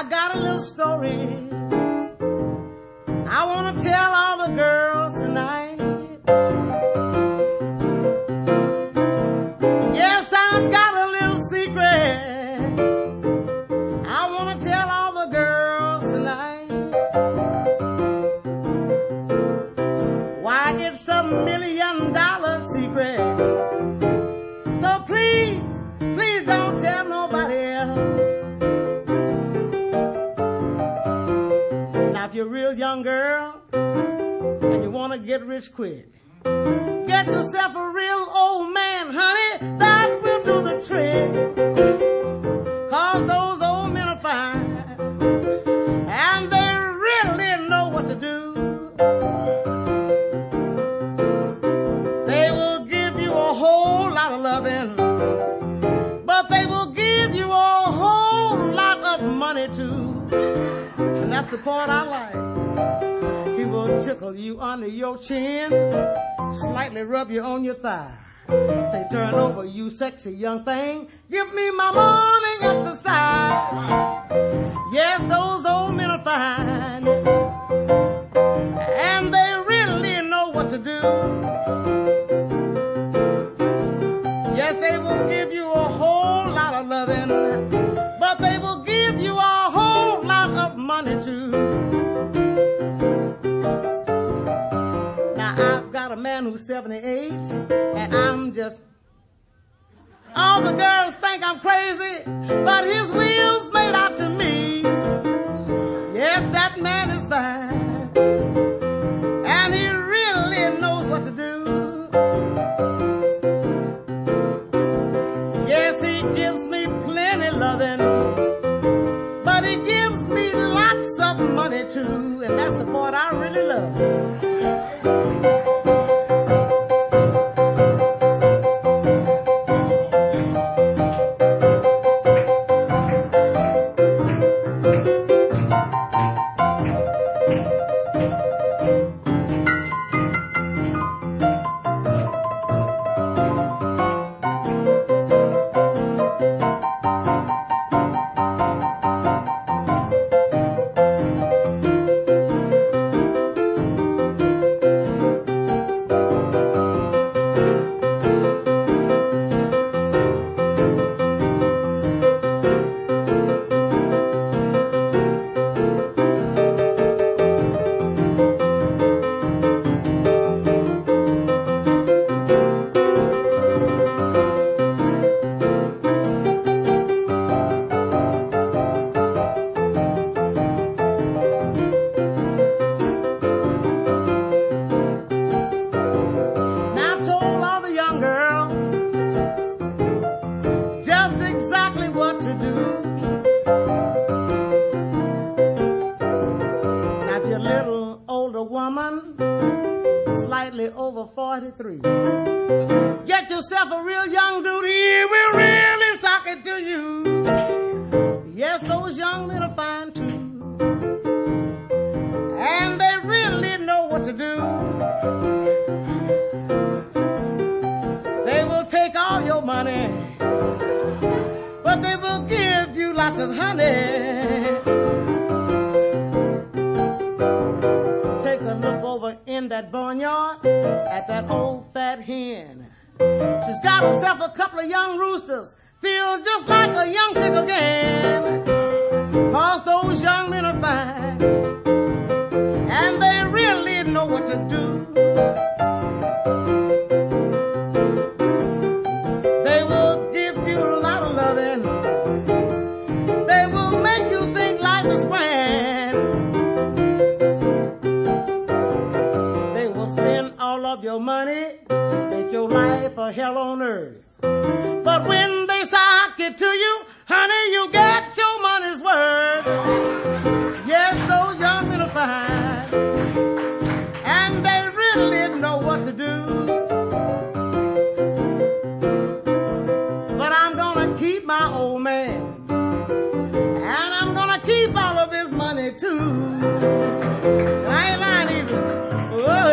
got a little story I want to tell all the girls tonight. Yes, I got a little secret I want to tell all the girls tonight. Why, it's $1 million secret. So please, please don't tell nobody else. Now, if you're a real young girl and you want to get rich quick, get yourself a real old man, honey, that will do the trick. 'Cause those old men are fine and they really know what to do. They will give you a whole lot of loving, but they will give you a whole lot of money too. And that's the part I like. He will tickle you under your chin, slightly rub you on your thigh. Say, turn over, you sexy young thing. Give me my morning exercise. Yes, those old men are fine, and they really know what to do. Yes, they will give you a whole lot of loving, but they will give you a whole lot of money too. Now, I've got a man who's 78, and I'm just... All the girls think I'm crazy, but his wheels made out to me. Yes, that man is fine, and he really knows what to do. Yes, he gives me plenty loving, but he gives me lots of money too, and that's the part I really love. Over 43. Get yourself a real young dude, he will really sock it to you. Yes, those young men are fine too, and they really know what to do. They will take all your money, but they will give you lots of honey. Take a look over in that barnyard at that old fat hen. She's got herself a couple of young roosters, feel just like a young chick again. 'Cause those young men are fine, and they really know what to do. They will give you a lot of loving. They will make you think life is grand. They will spend all of your money, make your life a hell on earth. But when they sock it to you, honey, you get your money's worth. Yes, those young men are fine, and they really know what to do. But I'm gonna keep my old man, and I'm gonna keep all of his money too. I ain't lying either. Oh,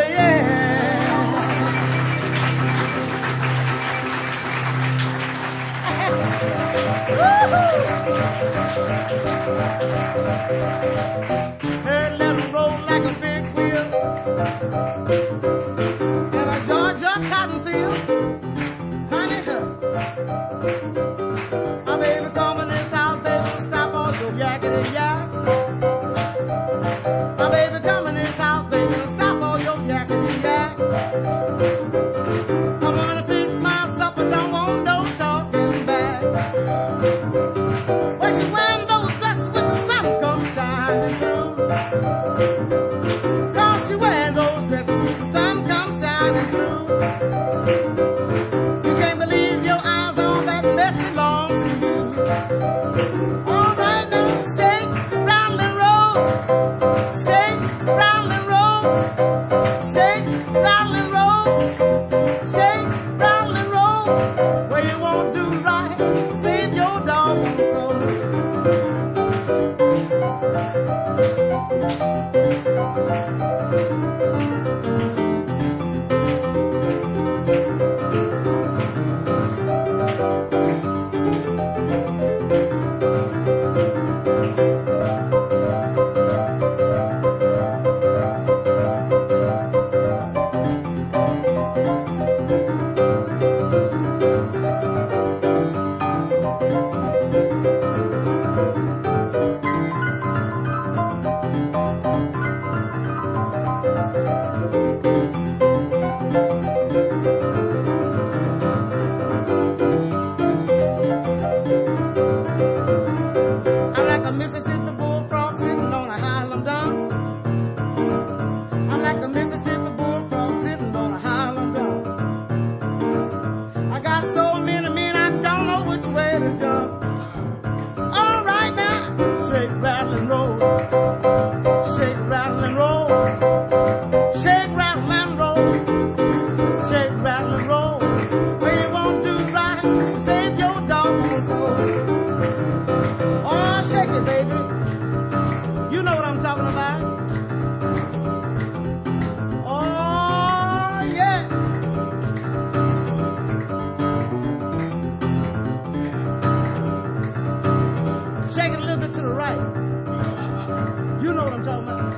yeah. Hey, let it roll like a big wheel in a Georgia cotton field. Honey, my baby come in this house, baby, stop all your yakety yak. My baby come in this house, baby, stop all your yakety yak. I wanna fix myself, but don't want no talking back. When she wearing those dresses with the sun come shining through. Cause she wearing those dresses with the sun come shining through. You can't believe your eyes on that messy long sleeve. All right now, shake, rattle and roll. Shake, rattle and roll. Shake, rattle and roll. Shake, rattle and roll. Well, you won't do right, save your doggone soul. Mississippi bullfrog sitting on a Highland dun. I'm like a Mississippi bullfrog sitting on a Highland dun. I got so many men I don't know which way to jump. All right now, shake, rattle and roll. Shake, rattle and roll. Shake, rattle and roll. Shake, rattle and roll. Well, you won't do right, save your doggone soul. Oh, shake it, baby. You know what I'm talking about. Oh, yeah. Shake it a little bit to the right. You know what I'm talking about.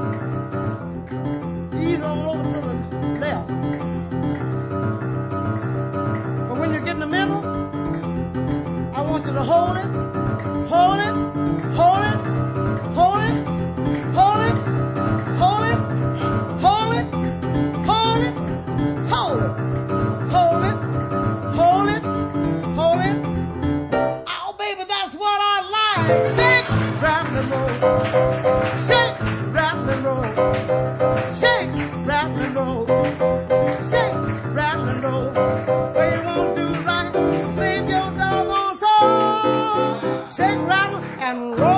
Ease on over to the left. But when you get in the middle, I want you to hold it. Hold it, hold it, hold it, hold it, hold it, hold it, hold it, hold it, hold it, hold it, hold it. Oh, baby, that's what I like. Shake, rattle and roll. Shake, rattle and roll. Shake, rattle and roll. Shake, rattle and roll. Well, you won't do right, save your doggone soul. Shake, rattle, and roll.